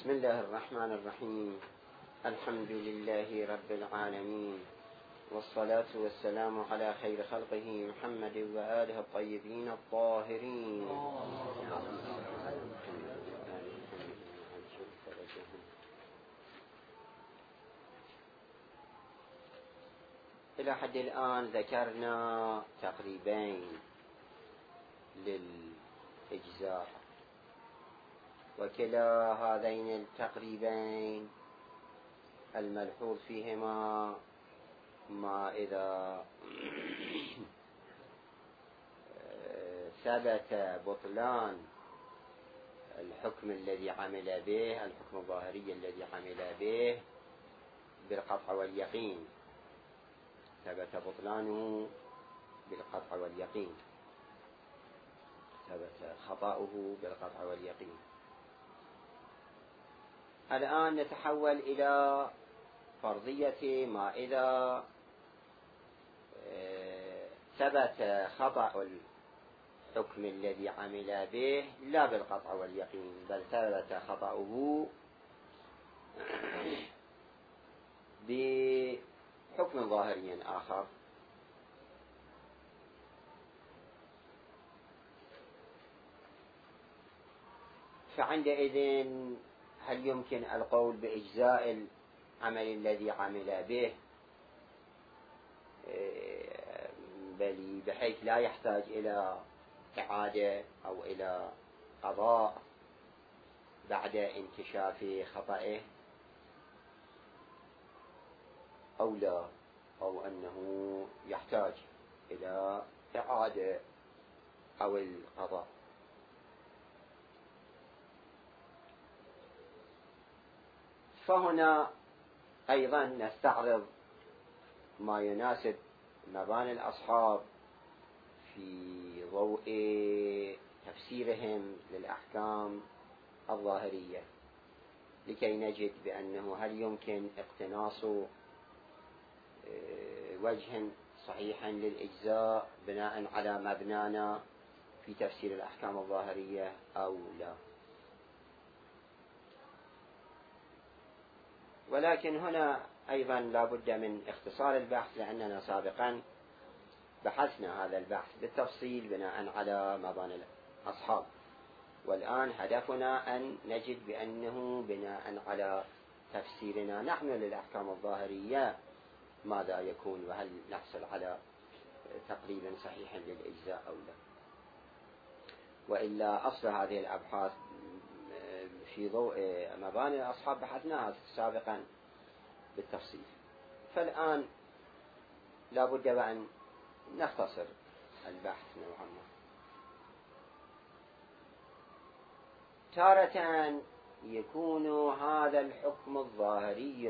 بسم الله الرحمن الرحيم. الحمد لله رب العالمين، والصلاة والسلام على خير خلقه محمد وآله الطيبين الطاهرين. إلى حد الآن ذكرنا تقريبين للإجزاء، وكلا هذين التقريبين الملحوظ فيهما ما إذا ثبت بطلان الحكم الذي عمل به، الحكم الظاهري الذي عمل به بالقطع واليقين، ثبت بطلانه بالقطع واليقين، ثبت خطأه بالقطع واليقين. الآن نتحول إلى فرضية ما إذا ثبت خطأ الحكم الذي عمل به لا بالقطع واليقين، بل ثبت خطأه بحكم ظاهري آخر. فعندئذ هل يمكن القول بإجزاء العمل الذي عمل به بل بحيث لا يحتاج إلى إعادة أو إلى قضاء بعد انكشاف خطئه، أو لا، أو أنه يحتاج إلى إعادة أو القضاء؟ فهنا أيضا نستعرض ما يناسب مباني الأصحاب في ضوء تفسيرهم للأحكام الظاهرية، لكي نجد بأنه هل يمكن اقتناص وجه صحيح للإجزاء بناء على مبنانا في تفسير الأحكام الظاهرية أو لا. ولكن هنا أيضا لا بد من اختصار البحث، لأننا سابقا بحثنا هذا البحث بالتفصيل بناء على مباني الأصحاب، والآن هدفنا أن نجد بأنه بناء على تفسيرنا نحن للأحكام الظاهرية ماذا يكون، وهل نحصل على تقريب صحيح للإجزاء أو لا. وإلا أصل هذه الأبحاث في ضوء مباني الأصحاب بحثناها سابقا بالتفصيل. فالآن لا بد أن نختصر البحث نوعا ما. تارة يكون هذا الحكم الظاهري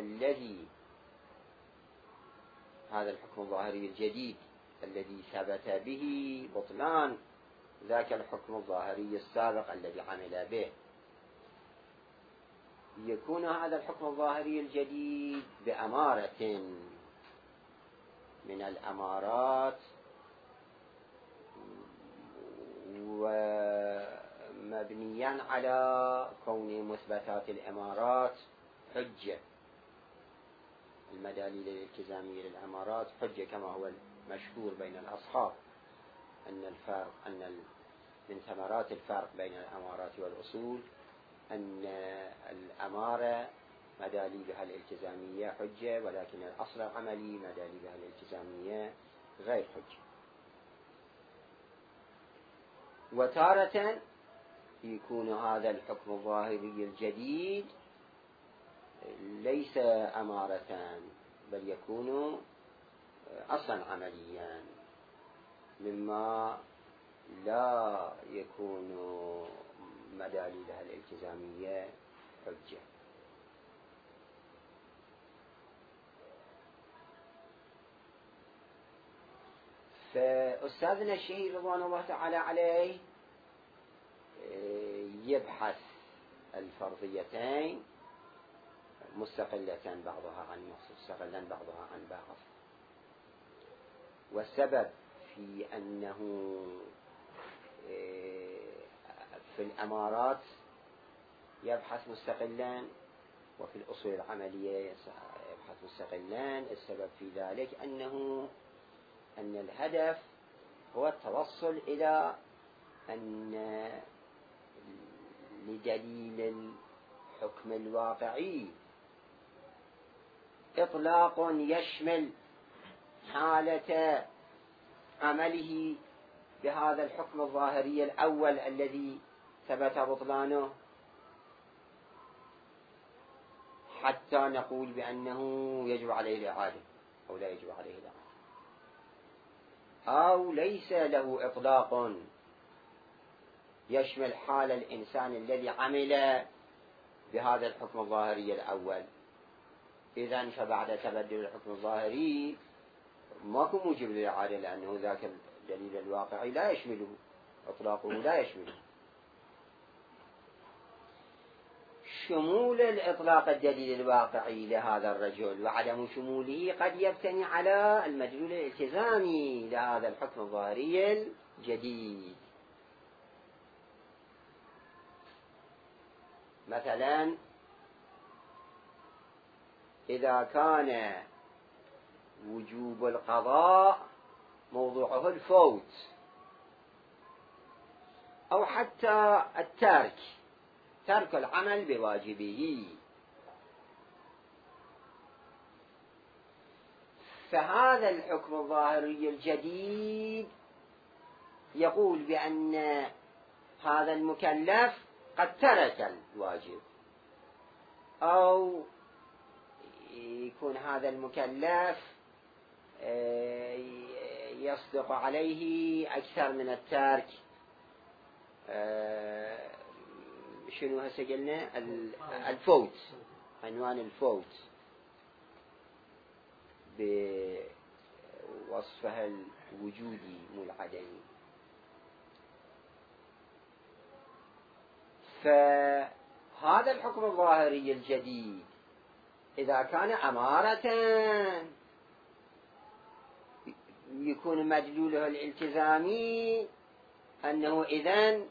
الجديد الذي ثبت به بطلان ذاك الحكم الظاهري السابق الذي عمل به، يكون هذا الحكم الظاهري الجديد بأمارة من الأمارات، ومبنيا على كون مثبتات الأمارات حجة، المداليل الالتزامية للأمارات حجة، كما هو المشهور بين الأصحاب أن من ثمرات الفرق بين الأمارات والأصول أن الأمارة مداليلها الالتزامية حجة، ولكن الأصل العملي مداليلها الالتزامية غير حجة. وتارة يكون هذا الحكم الظاهري الجديد ليس أمارة، بل يكون أصلا عمليا، مما لا يكون مداليلها الالتزامية حجة. فأستاذنا الشهير رضوان الله تعالى عليه يبحث الفرضيتين مستقلة مستقلا بعضها عن بعض. والسبب في أنه في الأمارات يبحث مستقلا، وفي الأصول العملية يبحث مستقلا. السبب في ذلك أن الهدف هو التوصل إلى أن لدليل الحكم الواقعي إطلاق يشمل حالة عمله بهذا الحكم الظاهري الأول الذي ثبت بطلانه، حتى نقول بأنه يجب عليه الإعادة أو لا يجب عليه الإعادة، أو ليس له إطلاق يشمل حال الإنسان الذي عمل بهذا الحكم الظاهري الأول. إذن فبعد تبدل الحكم الظاهري ماكو موجب للإعادة، لأنه ذاك الدليل الواقعي لا يشمله، إطلاقه لا يشمله. شمول الإطلاق الدليل الواقعي لهذا الرجل وعدم شموله قد يبتني على المدلول الالتزامي لهذا الحكم الظاهري الجديد. مثلا إذا كان وجوب القضاء موضوعه الفوت، أو حتى ترك العمل بواجبه، فهذا الحكم الظاهري الجديد يقول بأن هذا المكلف قد ترك الواجب، أو يكون هذا المكلف يصدق عليه أكثر من الترك. شنو هسه قلنا؟ الفوت، عنوان الفوت بوصفها الوجودي مو العدمي. فهذا الحكم الظاهري الجديد إذا كان أمارة يكون مدلوله الالتزامي أنه إذن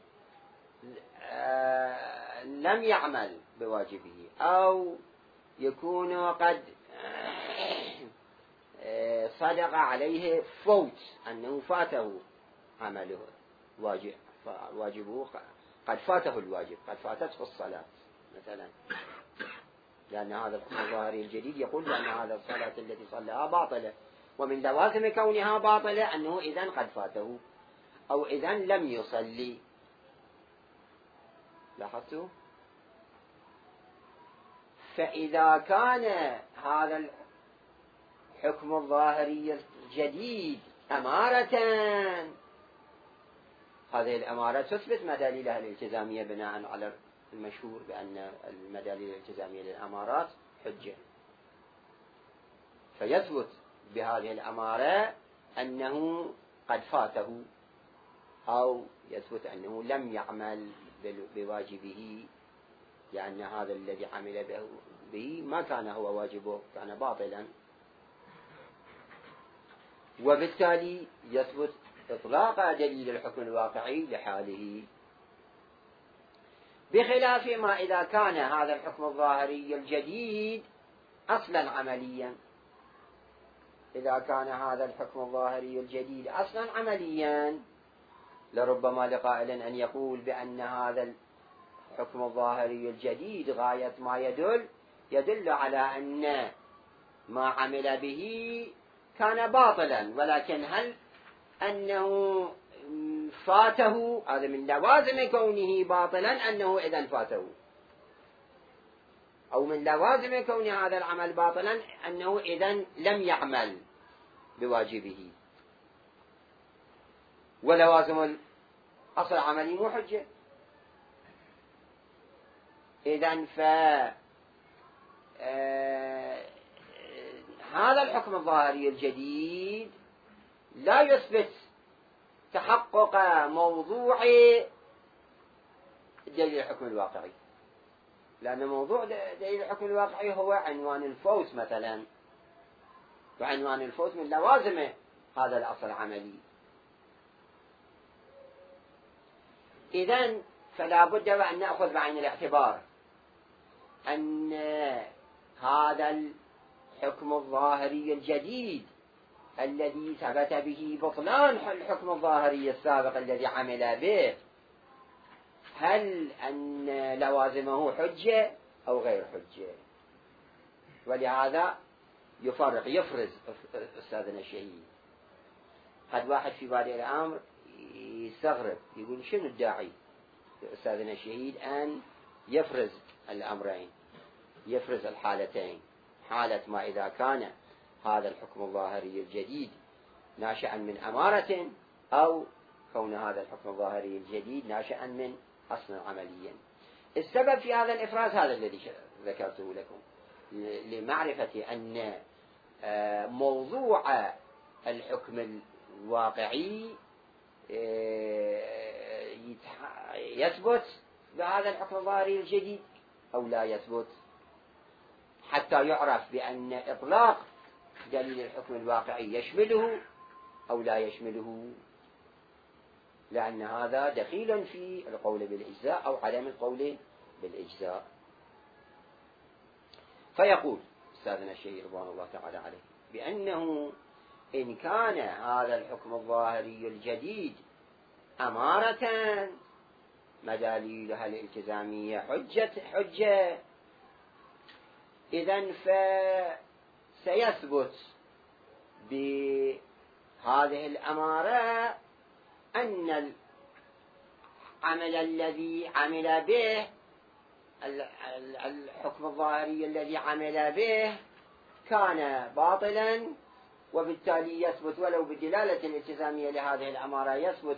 لم يعمل بواجبه، أو يكون قد صدق عليه فوت، أنه فاته عمله واجبه، قد فاته الواجب، قد فاتته الصلاة مثلا، لأن هذا الحكم الظاهري الجديد يقول بأن هذا الصلاة التي صلىها باطلة، ومن لوازم كونها باطلة أنه إذن قد فاته، أو إذن لم يصلي. لاحظتوا؟ فإذا كان هذا الحكم الظاهري الجديد أمارة، هذه الأمارة تثبت مداليلها الالتزامية بناء على المشهور بأن المداليل الالتزامية للأمارات حجة، فيثبت بهذه الأمارة أنه قد فاته، أو يثبت أنه لم يعمل بواجبه، لأن هذا الذي عمل به ما كان هو واجبه، كان باطلا، وبالتالي يثبت إطلاق دليل الحكم الواقعي لحاله. بخلاف ما إذا كان هذا الحكم الظاهري الجديد أصلا عمليا. إذا كان هذا الحكم الظاهري الجديد أصلا عمليا، لربما لقائل أن يقول بأن هذا الحكم الظاهري الجديد غاية ما يدل على أن ما عمل به كان باطلا، ولكن هل أنه فاته؟ هذا من لوازم كونه باطلا أنه إذن فاته، أو من لوازم كون هذا العمل باطلا أنه إذن لم يعمل بواجبه، ولوازم الأصل العملي مو حجة. إذن هذا الحكم الظاهري الجديد لا يثبت تحقق موضوع دليل الحكم الواقعي، لأن موضوع دليل الحكم الواقعي هو عنوان الفوت مثلا، وعنوان الفوت من لوازم هذا الأصل العملي. إذن فلا بد وأن نأخذ بعين الاعتبار أن هذا الحكم الظاهري الجديد الذي ثبت به بطلان الحكم الظاهري السابق الذي عمل به، هل أن لوازمه حجة أو غير حجة؟ ولهذا يفرز أستاذنا الشهيد. قد واحد في بادئ الأمر يستغرب يقول شنو الداعي أستاذنا الشهيد أن يفرز الأمرين، يفرز الحالتين، حالة ما إذا كان هذا الحكم الظاهري الجديد ناشئا من أمارة، أو كون هذا الحكم الظاهري الجديد ناشئا من أصل عمليا. السبب في هذا الإفراز هذا الذي ذكرته لكم، لمعرفة أن موضوع الحكم الواقعي يثبت بهذا الحكم الظاهري الجديد أو لا يثبت، حتى يعرف بأن إطلاق دليل الحكم الواقعي يشمله أو لا يشمله، لأن هذا دخيل في القول بالإجزاء أو عدم القول بالإجزاء. فيقول أستاذنا الشيخ رضوان الله تعالى عليه بأنه إن كان هذا الحكم الظاهري الجديد أمارة مداليلها الالتزامية حجة، إذن فسيثبت بهذه الأمارة أن العمل الذي عمل به، الحكم الظاهري الذي عمل به كان باطلا، وبالتالي يثبت ولو بالدلالة الالتزامية لهذه الأمارة يثبت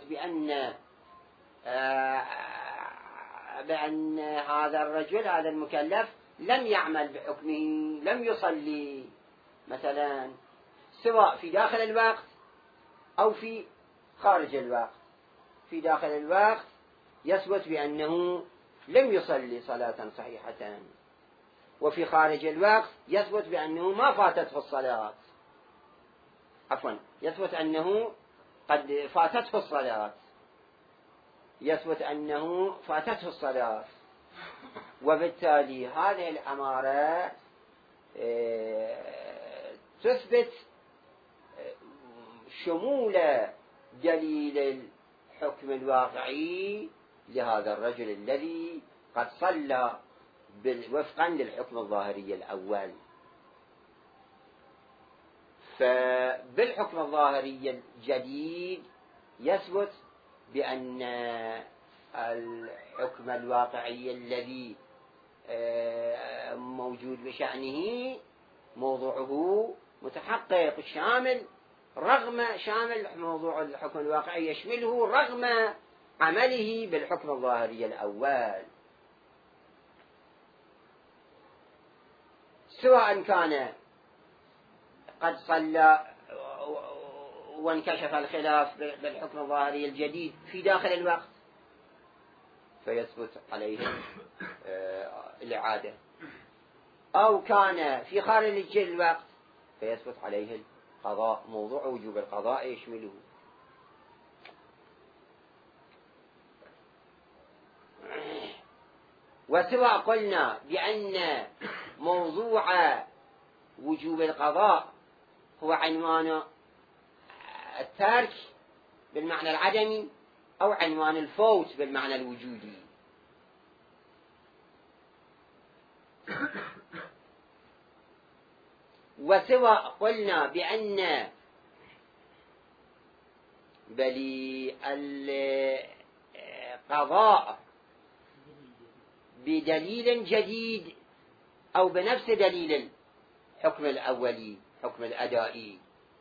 بأن هذا الرجل هذا المكلف لم يعمل بحكمه، لم يصلي مثلا، سواء في داخل الوقت أو في خارج الوقت. في داخل الوقت يثبت بأنه لم يصلي صلاة صحيحة، وفي خارج الوقت يثبت بأنه ما فاتته الصلاة، عفوا يثبت أنه قد فاتته الصلاة، يثبت أنه فاتته الصلاة. وبالتالي هذه الأمارة تثبت شمول دليل الحكم الواقعي لهذا الرجل الذي قد صلى وفقا للحكم الظاهري الأول. فبالحكم الظاهري الجديد يثبت بأن الحكم الواقعي الذي موجود بشأنه موضوعه متحقق شامل، شامل موضوع الحكم الواقعي يشمله رغم عمله بالحكم الظاهري الأول، سواء كان قد صلى وانكشف الخلاف بالحكم الظاهري الجديد في داخل الوقت فيثبت عليه الإعادة، أو كان في خارج الوقت فيثبت عليه القضاء، موضوع وجوب القضاء يشمله. وسواء قلنا بأن موضوع وجوب القضاء هو عنوان الترك بالمعنى العدمي أو عنوان الفوت بالمعنى الوجودي، وسواء قلنا بأن بل القضاء بدليل جديد أو بنفس دليل الحكم الأولي حكم الأدائي،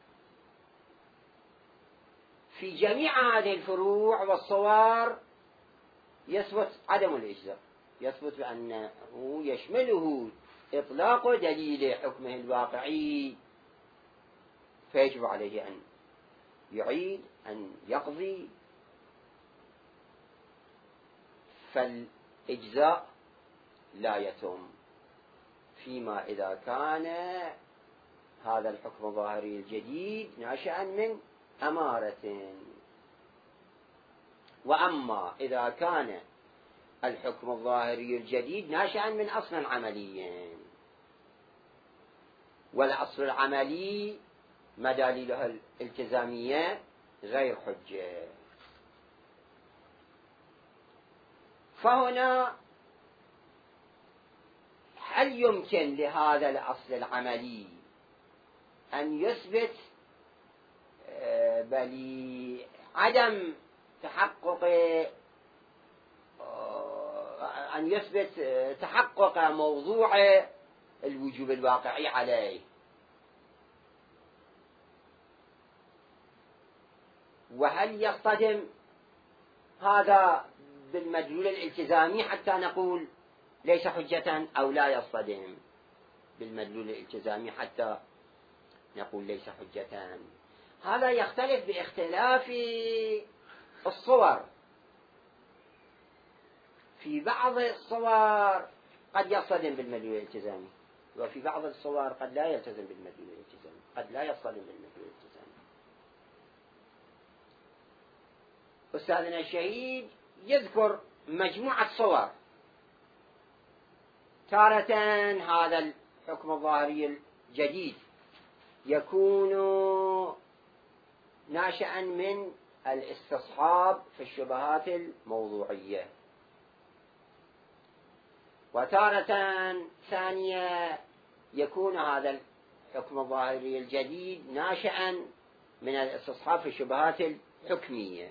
في جميع هذه الفروع والصور يثبت عدم الإجزاء، يثبت بأنه يشمله إطلاق دليل حكمه الواقعي، فيجب عليه أن يعيد أن يقضي. فالإجزاء لا يتم فيما إذا كان هذا الحكم الظاهري الجديد ناشئا من أمارة. وأما إذا كان الحكم الظاهري الجديد ناشئا من أصل عملي، والأصل العملي مداليله الالتزامية غير حجة. فهنا هل يمكن لهذا الأصل العملي أن يثبت بل عدم تحقق أن يثبت تحقق موضوع الوجوب الواقعي عليه؟ وهل يصطدم هذا بالمدلول الالتزامي حتى نقول ليس حجة، أو لا يصطدم بالمدلول الالتزامي حتى نقول ليس حجة؟ هذا يختلف باختلاف الصور. في بعض الصور قد يصطدم بالمدلول الالتزامي، وفي بعض الصور قد لا يلتزم بالمدلول الالتزامي، قد لا يصطدم بالمدلول الالتزامي. أستاذنا الشهيد يذكر مجموعة صور. تارة هذا الحكم الظاهري الجديد يكون ناشئا من الاستصحاب في الشبهات الموضوعية، وتارة ثانية يكون هذا الحكم الظاهري الجديد ناشئا من الاستصحاب في الشبهات الحكمية،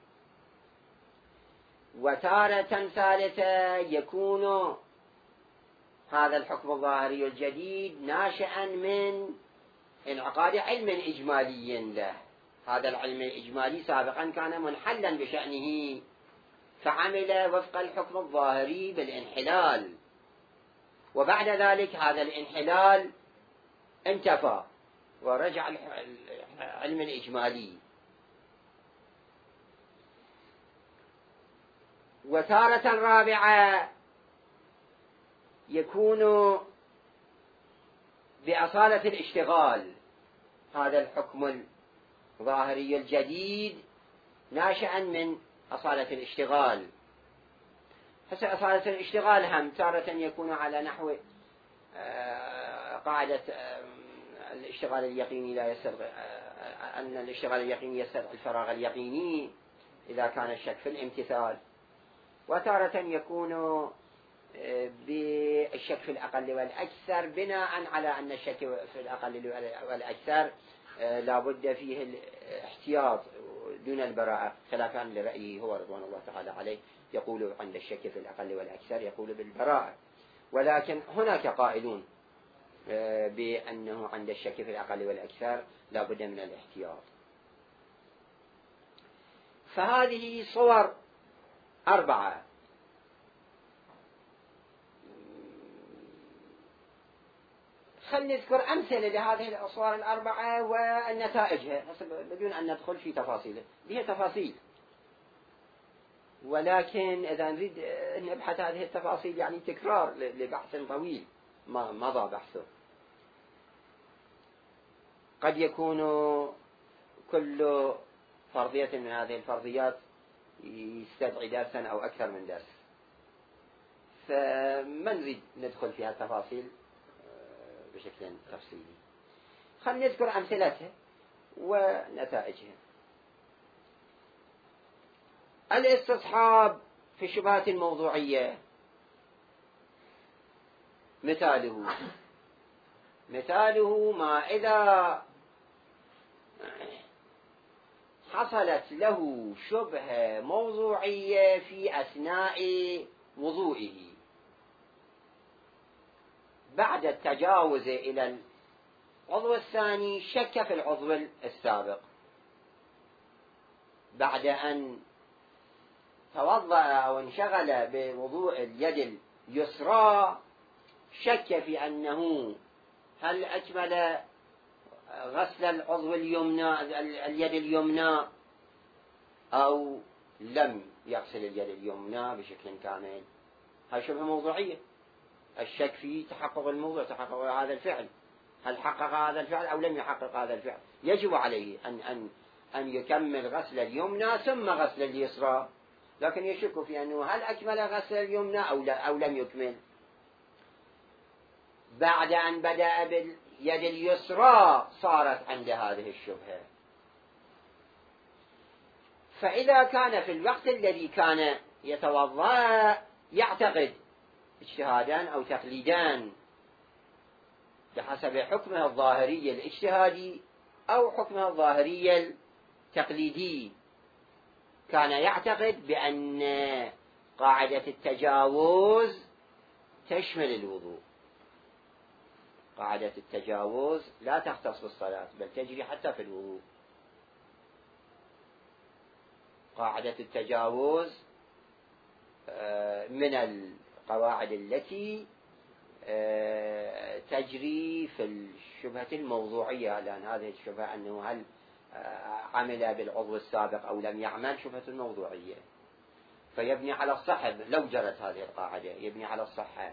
وتارة ثالثة يكون هذا الحكم الظاهري الجديد ناشئا من انعقاد علم إجمالي له. هذا العلم الإجمالي سابقا كان منحلا بشأنه، فعمل وفق الحكم الظاهري بالانحلال، وبعد ذلك هذا الانحلال انتفى ورجع العلم الإجمالي. وتارة رابعة يكون بأصالة الاشتغال، هذا الحكم الظاهري الجديد ناشئا من أصالة الاشتغال. أصالة الاشتغال هم تارة يكون على نحو قاعدة الاشتغال اليقيني لا يستدعي أن الاشتغال اليقيني يستدعي الفراغ اليقيني إذا كان الشك في الامتثال، وتارة يكون بالشك في الأقل والأكثر بناء على أن الشك في الأقل والأكثر لابد فيه الاحتياط دون البراءة، خلافا لرأيه هو رضوان الله تعالى عليه، يقول عند الشك في الأقل والأكثر يقول بالبراءة. ولكن هناك قائلون بأنه عند الشك في الأقل والأكثر لابد من الاحتياط. فهذه صور 4. خلنا نذكر أمثلة لهذه الصور 4 ونتائجها بدون أن ندخل في تفاصيله. هي تفاصيل، ولكن إذا نريد نبحث هذه التفاصيل يعني تكرار لبحث طويل ما مضى بحثه. قد يكون كل فرضية من هذه الفرضيات يستدعي درسا أو أكثر من درس، فما نريد ندخل فيها التفاصيل بشكل تفصيلي. خلينا نذكر أمثلتها ونتائجها. الاستصحاب في الشبهات الموضوعية مثاله ما إذا حصلت له شبهة موضوعية في أثناء وضوئه، بعد التجاوز إلى العضو الثاني شك في العضو السابق، بعد أن توضأ أو انشغل بوضوء اليد اليسرى شك في أنه هل أكمل غسل العضو اليمنى اليد اليمنى أو لم يغسل اليد اليمنى بشكل كامل. هذه شبهة موضوعية، الشك في تحقق الموضوع، تحقق هذا الفعل، هل حقق هذا الفعل أو لم يحقق هذا الفعل. يجب عليه أن يكمل غسل اليمنى ثم غسل اليسرى، لكن يشك في أنه هل أكمل غسل اليمنى أو لم يكمل. بعد أن بدأ باليد اليسرى صارت عند هذه الشبهة. فإذا كان في الوقت الذي كان يتوضأ يعتقد اجتهادا أو تقليدا بحسب حكمه الظاهري الاجتهادي أو حكمه الظاهري التقليدي، كان يعتقد بأن قاعدة التجاوز تشمل الوضوء. قاعدة التجاوز لا تختص بالصلاة بل تجري حتى في الوضوء. قاعدة التجاوز من القواعد التي تجري في الشبهة الموضوعية، لأن هذه الشبهة أنه هل عمل بالعضو السابق أو لم يعمل شبهة موضوعية، فيبني على الصحة. لو جرت هذه القاعدة يبني على الصحة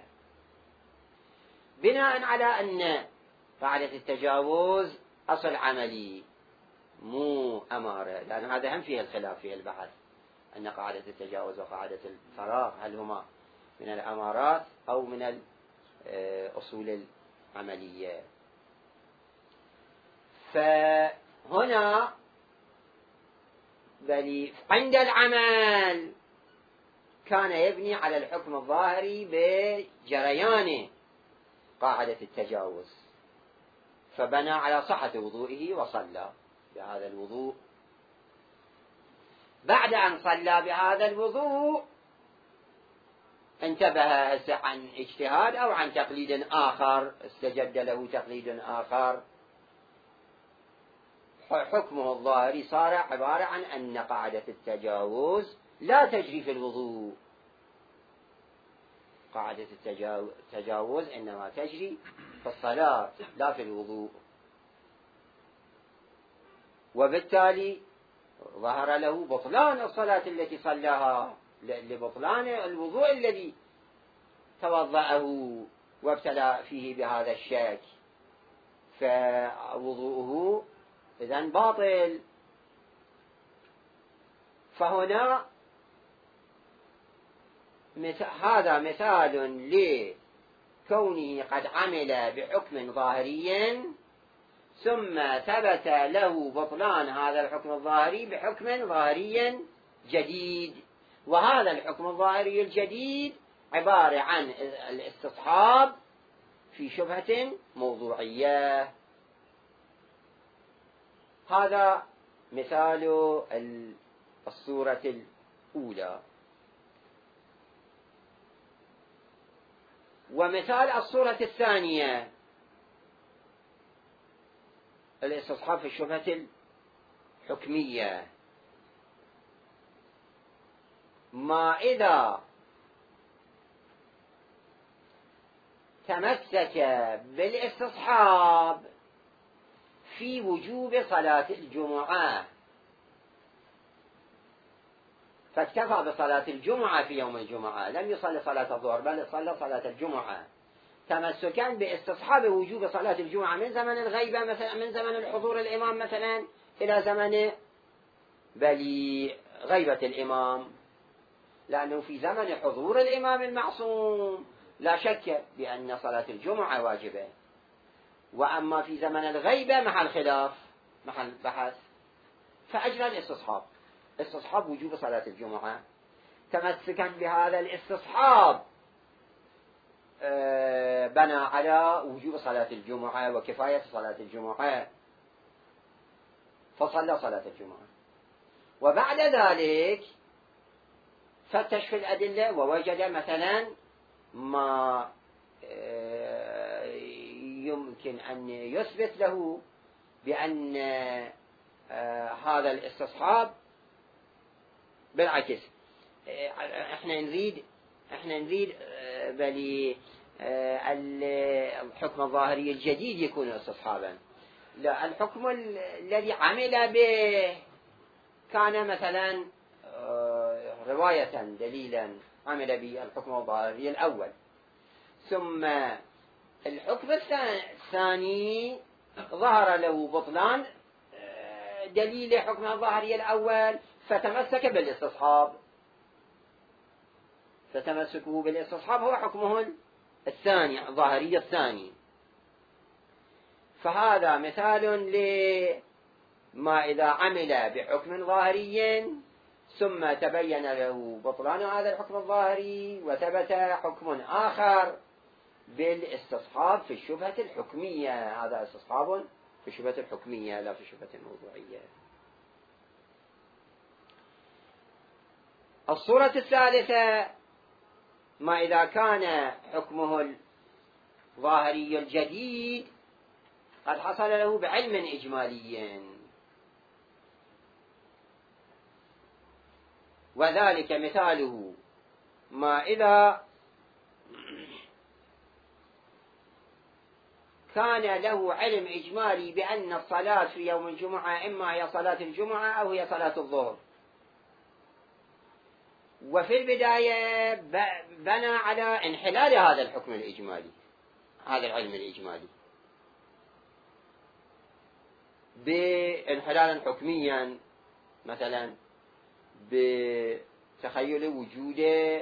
بناء على أن قاعدة التجاوز أصل عملي مو أمارة، لأن هذا هم فيه الخلاف في البحث، أن قاعدة التجاوز وقاعدة الفراغ هل هما من الأمارات أو من الأصول العملية. فهنا بل عند العمل كان يبني على الحكم الظاهري بجريان قاعدة التجاوز، فبنى على صحة وضوئه وصلى بهذا الوضوء. بعد أن صلى بهذا الوضوء انتبه عن اجتهاد أو عن تقليد آخر، استجد له تقليد آخر، حكمه الظاهري صار عبارة عن أن قاعدة التجاوز لا تجري في الوضوء. قاعدة التجاوز إنما تجري في الصلاة لا في الوضوء، وبالتالي ظهر له بطلان الصلاة التي صلاها لبطلان الوضوء الذي توضأه وابتلى فيه بهذا الشك، فوضوءه إذن باطل. فهنا هذا مثال لكونه قد عمل بحكم ظاهري ثم ثبت له بطلان هذا الحكم الظاهري بحكم ظاهري جديد، وهذا الحكم الظاهري الجديد عبارة عن الاستصحاب في شبهة موضوعية. هذا مثال الصورة الأولى. ومثال الصورة الثانية الاستصحاب في الشبهة الحكمية. ما إذا تمسك بالاستصحاب في وجوب صلاة الجمعة فاكتفى بصلاة الجمعة في يوم الجمعة، لم يصلي صلاة الظهر بل صلى صلاة الجمعة، تمسكا باستصحاب وجوب صلاة الجمعة من زمن الغيبة مثلا، من زمن الحضور الإمام مثلا إلى زمن غيبة الإمام، لأنه في زمن حضور الإمام المعصوم لا شك بأن صلاة الجمعة واجبة، وأما في زمن الغيبة محل خلاف محل بحث، فأجرى استصحاب وجوب صلاة الجمعة. تمسكا بهذا الاستصحاب بنى على وجوب صلاة الجمعة وكفاية صلاة الجمعة فصلى صلاة الجمعة. وبعد ذلك فتش في الأدلة ووجد مثلا ما يمكن أن يثبت له بأن هذا الاستصحاب بالعكس. احنا نريد بل الحكم الظاهري الجديد يكون استصحابا. لا، الحكم الذي عمل به كان مثلا رواية دليلا عمل به الحكم الظاهري الأول، ثم الحكم الثاني ظهر له بطلان دليل حكم الظاهري الأول فتمسك بالاستصحاب. فتمسكه بالاستصحاب هو حكمه الثاني الظاهري الثاني. فهذا مثال لما إذا عمل بحكم ظاهري ثم تبين له بطلان هذا الحكم الظاهري وثبت حكم آخر بالاستصحاب في الشبهة الحكمية. هذا استصحاب في الشبهة الحكمية لا في الشبهة الموضوعية. الصورة الثالثة ما إذا كان حكمه الظاهري الجديد قد حصل له بعلم إجمالي، وذلك مثاله ما إذا كان له علم إجمالي بأن الصلاة في يوم الجمعة إما هي صلاة الجمعة أو هي صلاة الظهر، وفي البداية بنى على انحلال هذا الحكم الإجمالي، هذا العلم الإجمالي، بانحلالا حكميا، مثلا بتخيل وجود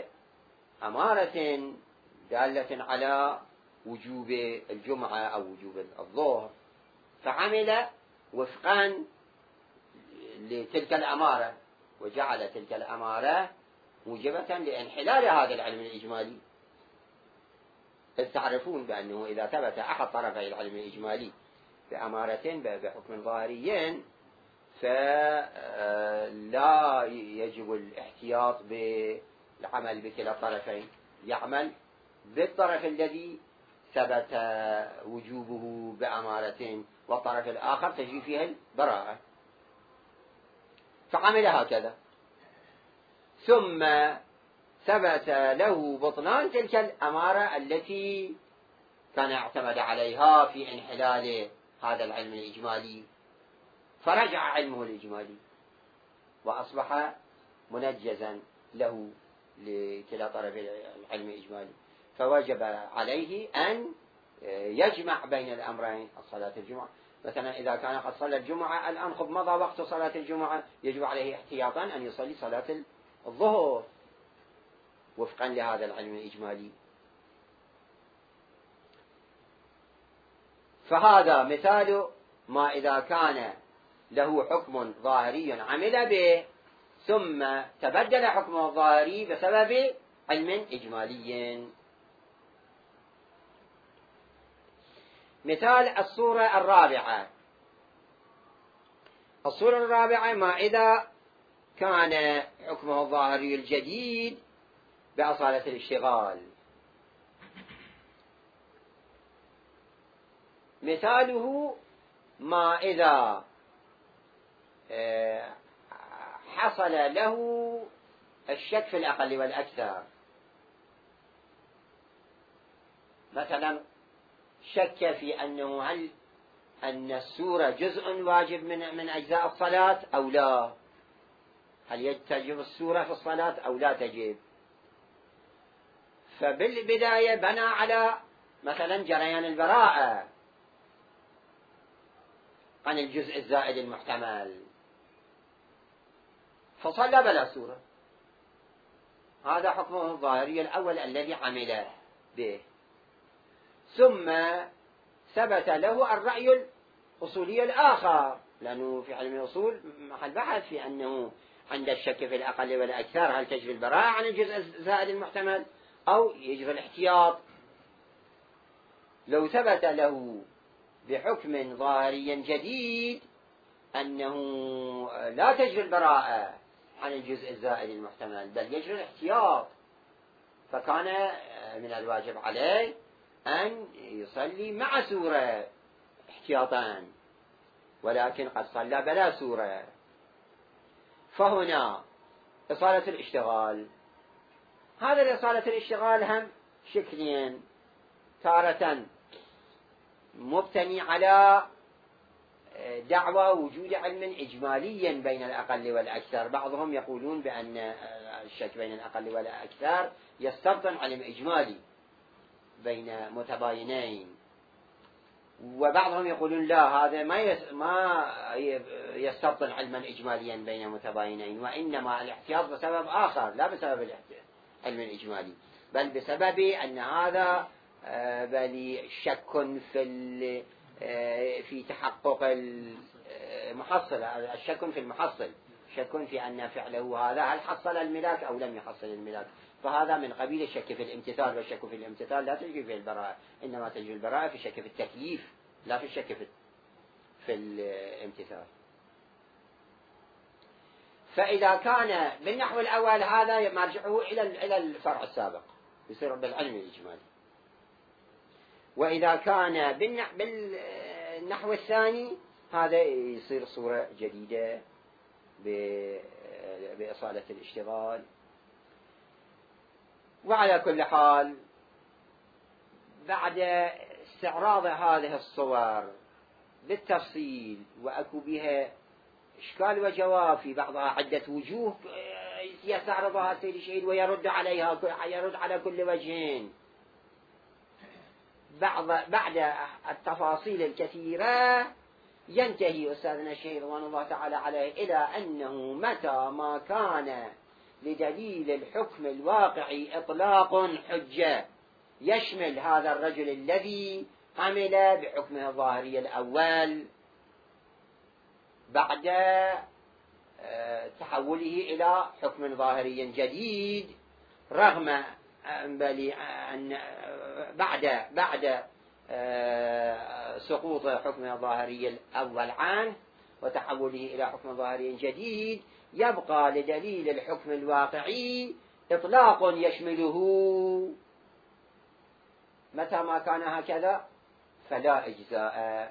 أمارة دالة على وجوب الجمعة أو وجوب الظهر، فعمل وفقا لتلك الأمارة وجعل تلك الأمارة موجبة لانحلال هذا العلم الإجمالي. إذ تعرفون بأنه إذا ثبت أحد طرفي العلم الإجمالي بأمارة بحكم ظاهري فلا يجب الاحتياط بالعمل بكلا الطرفين، يعمل بالطرف الذي ثبت وجوبه بأمارة والطرف الآخر تجري فيها البراءة، فعمل هكذا، ثم ثبت له بطلان تلك الأمارة التي كان اعتمد عليها في انحلال هذا العلم الإجمالي، فرجع علمه الإجمالي وأصبح منجزا له لكلا طرف العلم الإجمالي، فوجب عليه أن يجمع بين الأمرين. الصلاة الجمعة مثلا إذا كان قد صلى الجمعة الآن خب مضى وقت صلاة الجمعة، يجب عليه احتياطا أن يصلي صلاة الظهر وفقا لهذا العلم الإجمالي. فهذا مثال ما إذا كان له حكم ظاهري عمل به ثم تبدل حكمه الظاهري بسبب علم إجمالي. مثال الصورة الرابعة. الصورة الرابعة ما إذا كان حكمه الظاهري الجديد بأصالة الاشتغال. مثاله ما إذا حصل له الشك في الأقل والأكثر، مثلا شك في أنه هل أن السورة جزء واجب من أجزاء الصلاة أو لا، هل تجب السورة في الصلاة أو لا تجب، فبالبداية بنى على مثلا جريان البراءة عن الجزء الزائد المحتمل، فصلى بلا سورة. هذا حكمه الظاهري الأول الذي عمل به. ثم ثبت له الرأي الأصولي الآخر، لأنه في علم الأصول محل بحث في أنه عند الشك في الأقل والأكثر هل تجري البراءة عن الجزء الزائد المحتمل أو يجري الاحتياط. لو ثبت له بحكم ظاهري جديد أنه لا تجري البراءة عن الجزء الزائد المحتمل بل يجري الاحتياط، فكان من الواجب عليه أن يصلي مع سورة احتياطا، ولكن قد صلى بلا سورة. فهنا إصالة الاشتغال، هذا الإصالة الاشتغال هم شكلين، تارة مبتني على دعوى وجود علم إجمالي بين الأقل والأكثر. بعضهم يقولون بأن الشك بين الأقل والأكثر يستبطن علم إجمالي بين متباينين، وبعضهم يقولون لا، هذا ما يستبطن علما إجماليا بين متباينين، وإنما الاحتياط بسبب آخر لا بسبب العلم الإجمالي، بل بسبب أن هذا بل شك في تحقق المحصل، الشك في المحصل، شك في أن فعله هذا هل حصل الملاك أو لم يحصل الملاك، فهذا من قبيل الشك في الامتثال، والشك في الامتثال لا تجري في البراءة، إنما تجري البراءة في الشك في التكليف لا في الشك في الامتثال. فإذا كان بالنحو الأول هذا مرجعه إلى الفرع السابق يصير بالعلم الإجمالي، وإذا كان بالنحو الثاني هذا يصير صورة جديدة بإصالة الاشتغال. وعلى كل حال بعد استعراض هذه الصور بالتفصيل وأكو بها إشكال وجواب في بعضها عدة وجوه يستعرضها السيد الشهيد ويرد عليها، يرد على كل وجهين. بعد التفاصيل الكثيرة ينتهي أستاذنا الشهيد رضوان الله تعالى عليه إلى أنه متى ما كان لدليل الحكم الواقعي إطلاق حجة يشمل هذا الرجل الذي عمل بحكمه الظاهري الأول بعد تحوله إلى حكم ظاهري جديد، رغم أن بعد سقوط حكم الظاهري الأول عنه وتحوله إلى حكم ظاهري جديد، يبقى لدليل الحكم الواقعي إطلاق يشمله. متى ما كان هكذا فلا إجزاء.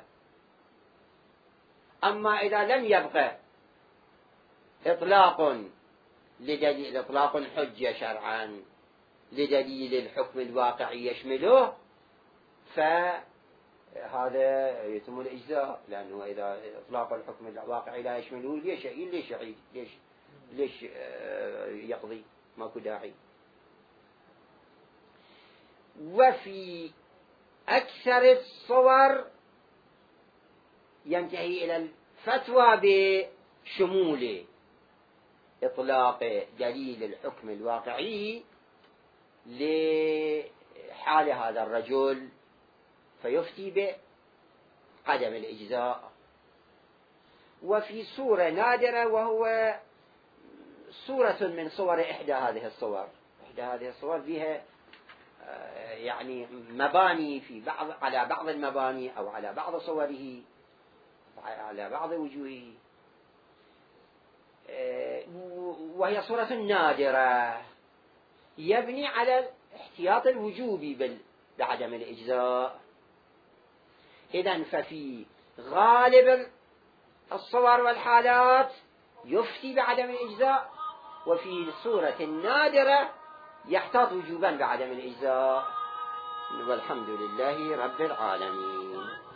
أما إذا لم يبقى إطلاق حجة شرعا لدليل الحكم الواقعي يشمله، فهذا يتم الإجزاء، لأنه إذا إطلاق الحكم الواقعي لا يشمله ليش يقضي؟ ماكو داعي. وفي أكثر الصور ينتهي إلى الفتوى بشمول إطلاق دليل الحكم الواقعي لحال هذا الرجل، فيفتي بعدم الإجزاء. وفي صورة نادرة، وهو صورة من صور إحدى هذه الصور فيها يعني مباني على بعض المباني أو على بعض صوره على بعض وجوهه، وهي صورة نادرة يبني على احتياط الوجوب بعدم الإجزاء. إذن ففي غالب الصور والحالات يفتي بعدم الإجزاء، وفي الصورة النادرة يحتاط وجوبا بعدم الإجزاء. والحمد لله رب العالمين.